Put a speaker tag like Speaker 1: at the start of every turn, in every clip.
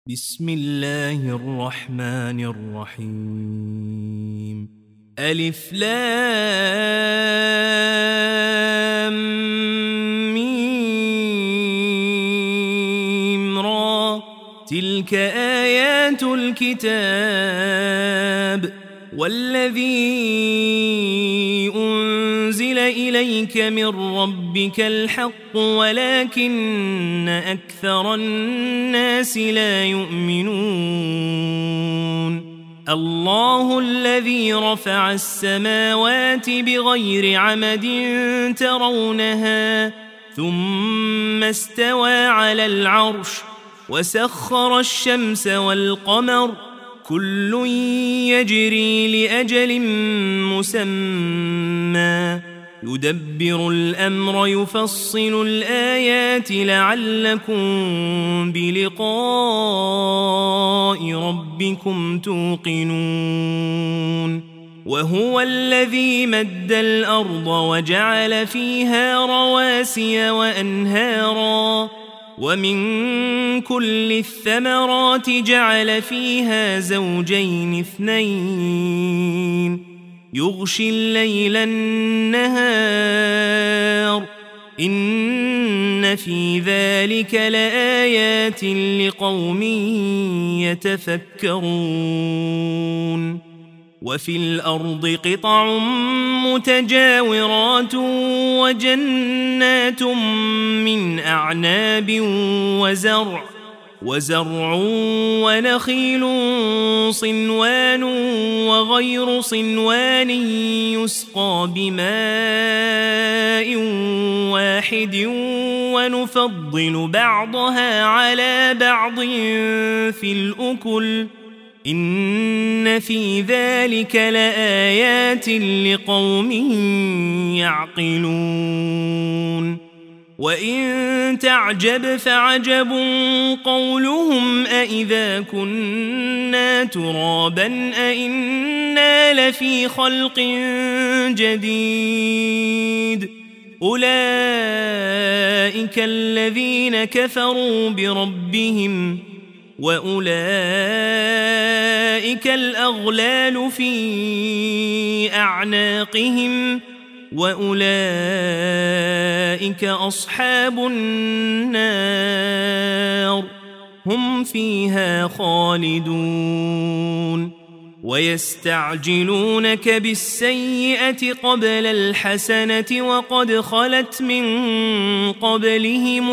Speaker 1: بسم الله الرحمن الرحيم. ألف لام ميم را، تلك آيات الكتاب والذي أنزل إليك من ربك الحق ولكن أكثر الناس لا يؤمنون. الله الذي رفع السماوات بغير عمد ترونها ثم استوى على العرش وسخر الشمس والقمر كل يجري لأجل مسمى يدبر الأمر يفصل الآيات لعلكم بلقاء ربكم توقنون. وهو الذي مد الأرض وجعل فيها رواسي وأنهارا ومن كل الثمرات جعل فيها زوجين اثنين يغشي الليل النهار إن في ذلك لآيات لقوم يتفكرون. وفي الأرض قطع متجاورات وجنات من أعناب وزرع ونخيل صنوان وغير صنوان يسقى بماء واحد ونفضل بعضها على بعض في الأكل إن في ذلك لآيات لقوم يعقلون. وإن تعجب فعجب قولهم أإذا كنا ترابا أإنا لفي خلق جديد أولئك الذين كفروا بربهم وأولئك الأغلال في أعناقهم وأولئك أصحاب النار هم فيها خالدون. ويستعجلونك بالسيئة قبل الحسنة وقد خلت من قبلهم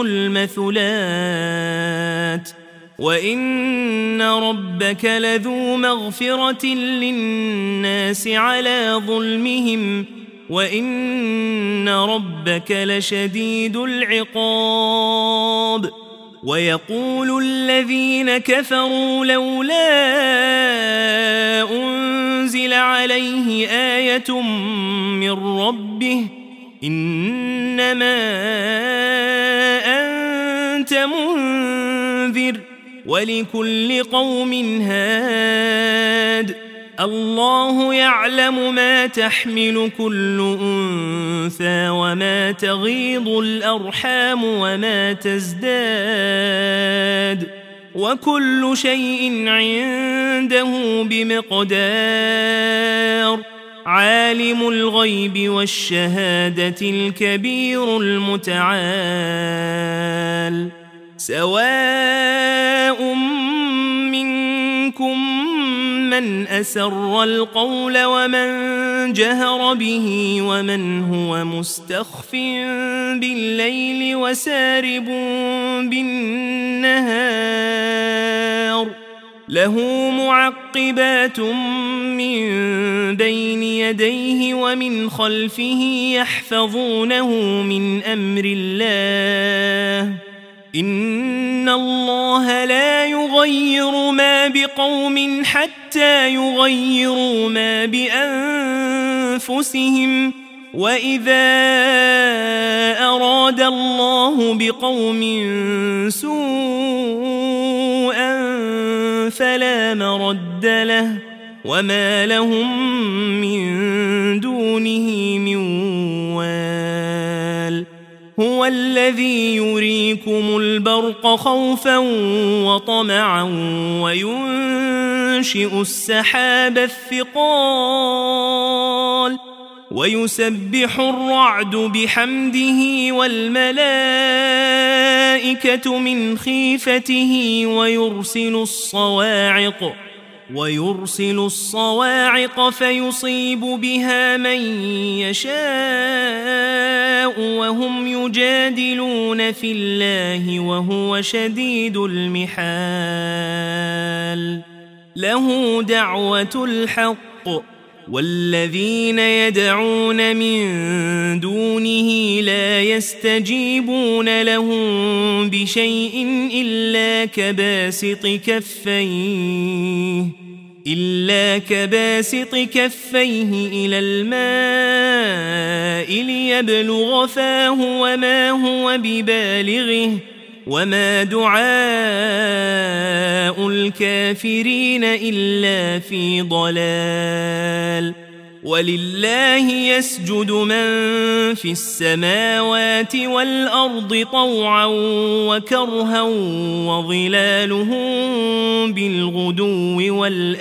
Speaker 1: المثلات وإن ربك لذو مغفرة للناس على ظلمهم وإن ربك لشديد العقاب. ويقول الذين كفروا لولا أنزل عليه آية من ربه إنما أنت منذر ولكل قوم هاد الله يعلم ما تحمل كل أنثى وما تغيض الأرحام وما تزداد وكل شيء عنده بمقدار. عالم الغيب والشهادة الكبير المتعال. سواء منكم من أسر القول ومن جهر به ومن هو مستخف بالليل وسارب بالنهار له معقبات من بين يديه ومن خلفه يحفظونه من أمر الله إن الله لا يغير ما بقوم حتى يغيروا ما بأنفسهم وإذا أراد الله بقوم سوءا فلا مرد له وما لهم من دونه من وال. هو الذي يريكم البرق خوفا وطمعا وينشئ السحاب الثقال ويسبح الرعد بحمده والملائكة من خيفته ويرسل الصواعق فيصيب بها من يشاء وهم يجادلون في الله وهو شديد المحال له دعوة الحق والذين يدعون من دونه لا يستجيبون لهم بشيء إلا كباسط كفيه إلى الماء ليبلغ فاه وما هو ببالغه وما دعاء الكافرين إلا في ضلال ولله يسجد من في السماوات والأرض طوعا وكرها وظلالهم بالغدو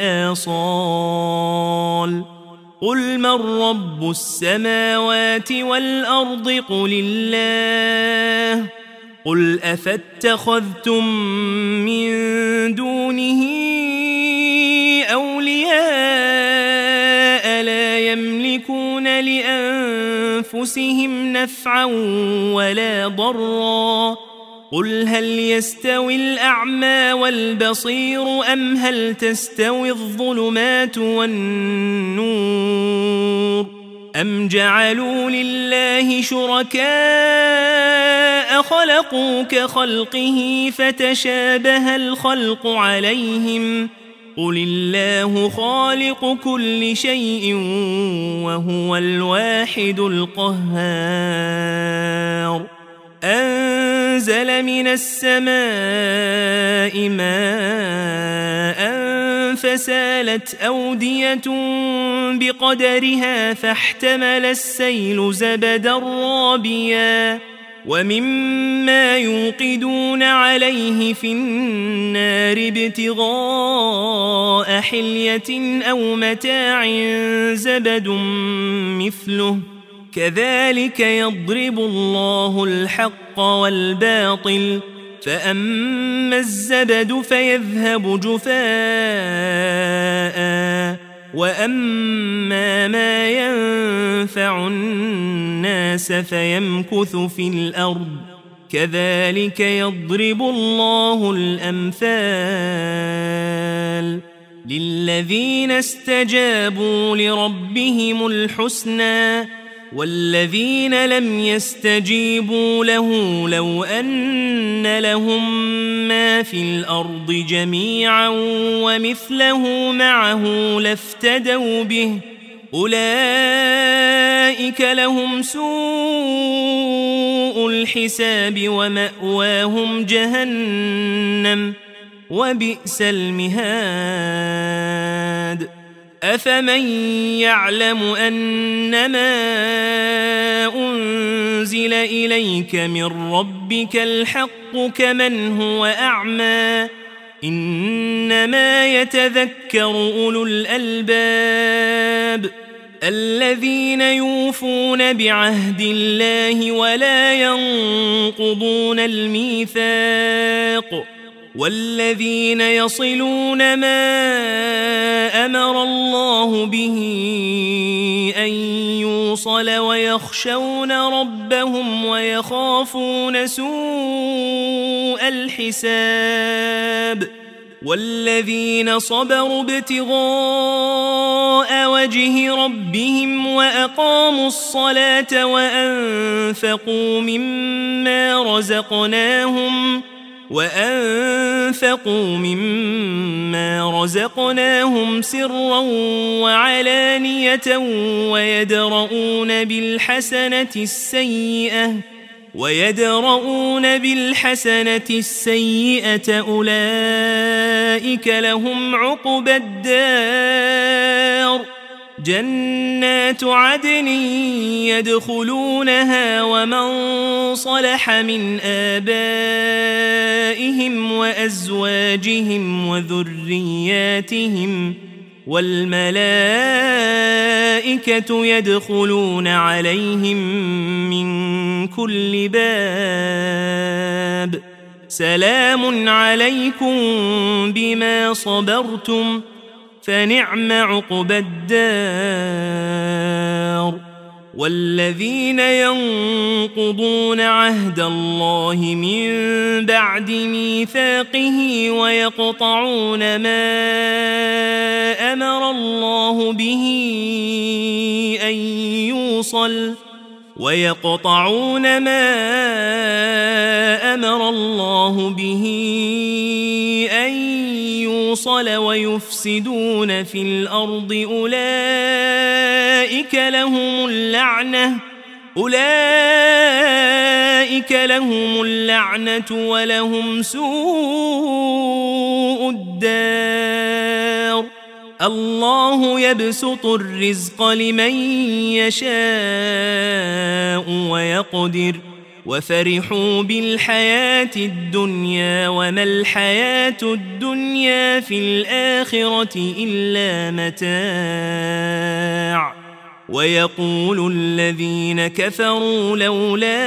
Speaker 1: والآصال قل من رب السماوات والأرض قل الله قل أفاتخذتم من دونه أولياء لا يملكون لأنفسهم نفعا ولا ضرا قل هل يستوي الأعمى والبصير أم هل تستوي الظلمات والنور أم جعلوا لله شركاء خلقوا كخلقه فتشابه الخلق عليهم قل الله خالق كل شيء وهو الواحد القهار أنزل من السماء ماء فسالت أودية بقدرها فاحتمل السيل زبدا رابيا ومما يوقدون عليه في النار ابتغاء حلية أو متاع زبد مثله كذلك يضرب الله الحق والباطل فأما الزبد فيذهب جفاء وأما ما ينفع الناس فيمكث في الأرض كذلك يضرب الله الأمثال للذين استجابوا لربهم الحسنى والذين لم يستجيبوا له لو أن لهم ما في الأرض جميعا ومثله معه لافتدوا به أولئك لهم سوء الحساب ومأواهم جهنم وبئس المهاد أفمن يعلم أنما أنزل إليك من ربك الحق كمن هو أعمى إنما يتذكر أولو الألباب الذين يوفون بعهد الله ولا ينقضون الميثاق والذين يصلون ما أمر الله به أن يوصل ويخشون ربهم ويخافون سوء الحساب والذين صبروا ابتغاء وجه ربهم وأقاموا الصلاة وأنفقوا مما رزقناهم سرا وعلانية ويدرؤون بالحسنة السيئة أولئك لهم عقبى الدار جنات عدن يدخلونها ومن صلح من آبائهم وأزواجهم وذرياتهم والملائكة يدخلون عليهم من كل باب سلام عليكم بما صبرتم فنعم عقبى الدار. والذين ينقضون عهد الله من بعد ميثاقه ويقطعون ما أمر الله به أن يوصل ويفسدون في الأرض أولئك لهم اللعنة ولهم سوء الدار. الله يبسط الرزق لمن يشاء ويقدر وفرحوا بالحياة الدنيا وما الحياة الدنيا في الآخرة إلا متاع. ويقول الذين كفروا لولا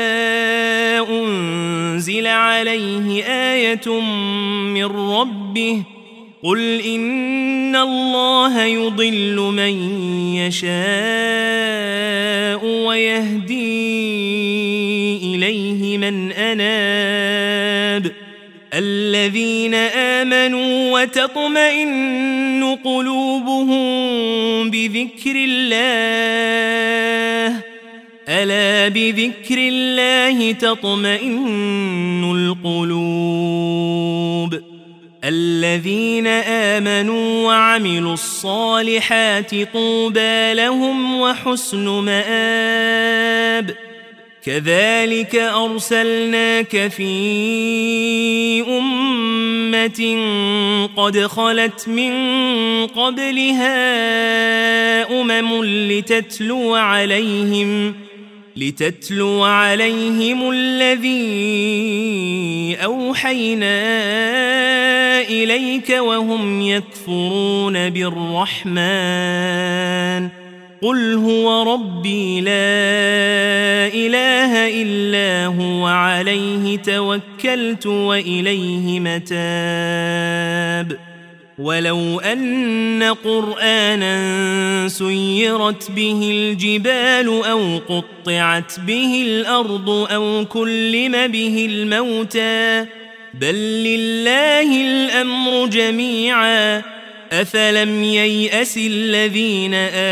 Speaker 1: أنزل عليه آية من ربه قل إن الله يضل من يشاء ويهدي إليه من أناب. الذين آمنوا وتطمئن قلوبهم بذكر الله ألا بذكر الله تطمئن القلوب. الذين آمنوا وعملوا الصالحات طوبى لهم وحسن مآب. كذلك أرسلناك في أمة قد خلت من قبلها لتتلو عليهم الذي أوحينا إليك وهم يكفرون بالرحمن قل هو ربي لا إله إلا هو عليه توكلت وإليه متاب. ولو أن قرآنا سيرت به الجبال أو قطعت به الأرض أو كلم به الموتى بل لله الأمر جميعا أفلم ييأس الذين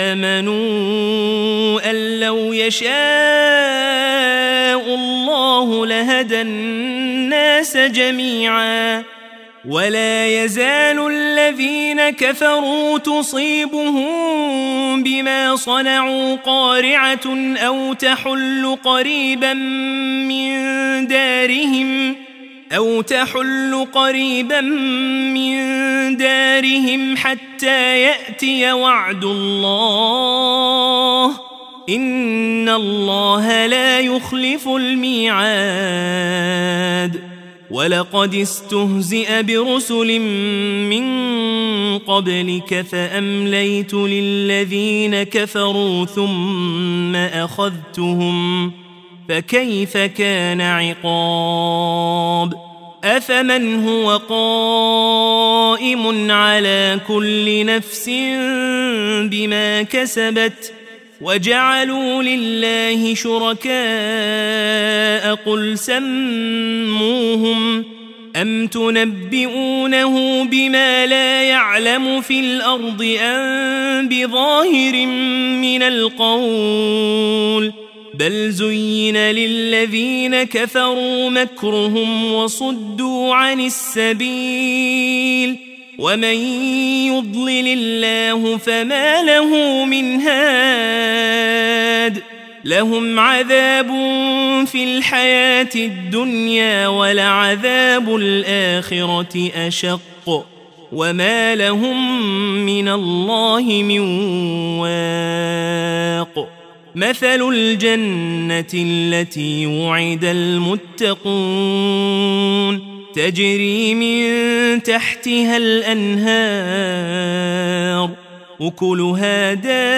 Speaker 1: آمنوا أن لو يشاء الله لهدى الناس جميعا ولا يزال الذين كفروا تصيبهم بما صنعوا قارعة أو تحل قريبا من دارهم حتى يأتي وعد الله إن الله لا يخلف الميعاد. ولقد استهزئ برسل من قبلك فأمليت للذين كفروا ثم أخذتهم فكيف كان عقاب. أفمن هو قائم على كل نفس بما كسبت وجعلوا لله شركاء قل سموهم أم تنبئونه بما لا يعلم في الأرض أم بظاهر من القول بل زين للذين كفروا مكرهم وصدوا عن السبيل ومن يضلل الله فما له من هاد. لهم عذاب في الحياة الدنيا ولعذاب الآخرة أشق وما لهم من الله من واق مثل الجنة التي وعد المتقون تجري من تحتها الأنهار أكلها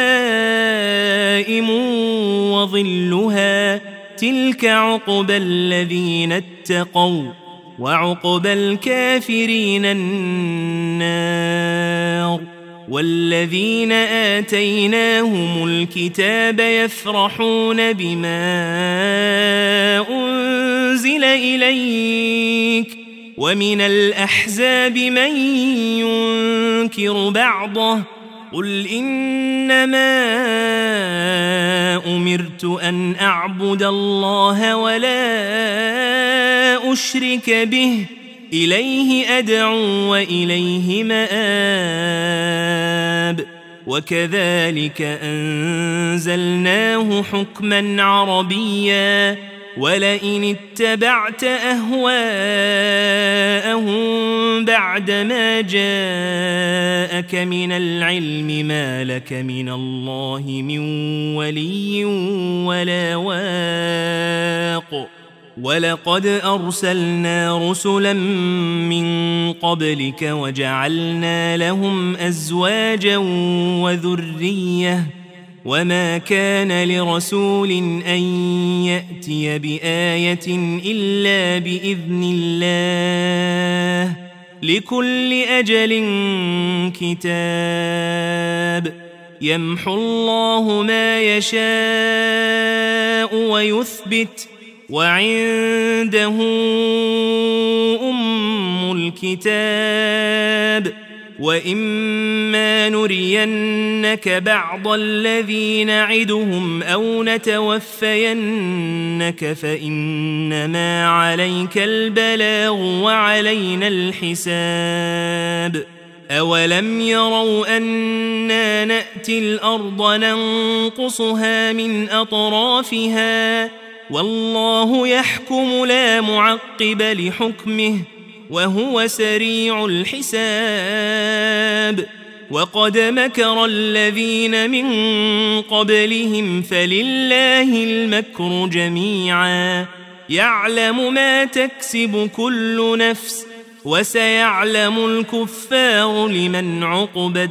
Speaker 1: دائم وظلها تلك عقبى الذين اتقوا وعقبى الكافرين النار والذين آتيناهم الكتاب يفرحون بما أنزل إليك ومن الأحزاب من ينكر بعضه قل إنما أمرت أن أعبد الله ولا أشرك به إليه أدعو وإليه مآب وكذلك أنزلناه حكما عربيا ولئن اتبعت أهواءهم بعدما جاءك من العلم ما لك من الله من ولي ولا واق ولقد أرسلنا رسلا من قبلك وجعلنا لهم أزواجا وذرية وما كان لرسول أن يأتي بآية إلا بإذن الله لكل أجل كتاب يمحو الله ما يشاء ويثبت وعنده أم الكتاب وإما نرينك بعض الذي نعدهم أو نتوفينك فإنما عليك البلاغ وعلينا الحساب أولم يروا أنا نأتي الأرض ننقصها من أطرافها والله يحكم لا معقب لحكمه وهو سريع الحساب وقد مكر الذين من قبلهم فلله المكر جميعا يعلم ما تكسب كل نفس وسيعلم الكفار لمن عقبى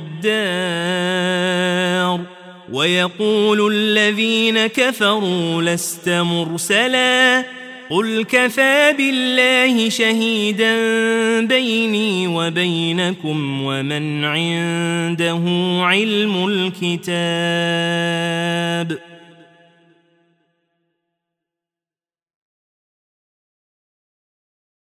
Speaker 1: الدار ويقول الذين كفروا لست مرسلا قل كفى بالله شهيدا بيني وبينكم ومن عنده علم الكتاب